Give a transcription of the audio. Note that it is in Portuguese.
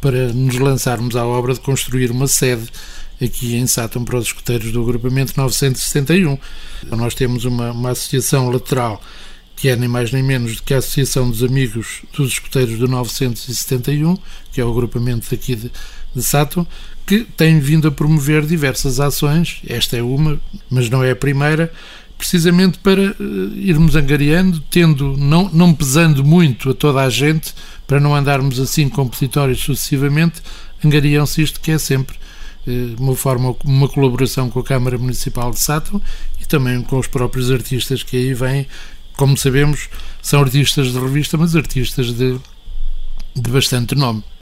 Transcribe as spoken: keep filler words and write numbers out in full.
para nos lançarmos à obra de construir uma sede aqui em Sátão para os escuteiros do agrupamento novecentos e setenta e um. Nós temos uma, uma associação lateral que é nem mais nem menos do que a Associação dos Amigos dos Escuteiros do novecentos e setenta e um, que é o agrupamento aqui de, de Sátão, que tem vindo a promover diversas ações. Esta é uma, mas não é a primeira, precisamente para uh, irmos angariando, tendo, não, não pesando muito a toda a gente, para não andarmos assim competitórios sucessivamente. Angariam-se isto, que é sempre uh, uma forma, uma colaboração com a Câmara Municipal de Sátão e também com os próprios artistas que aí vêm. Como sabemos, são artistas de revista, mas artistas de, de bastante nome.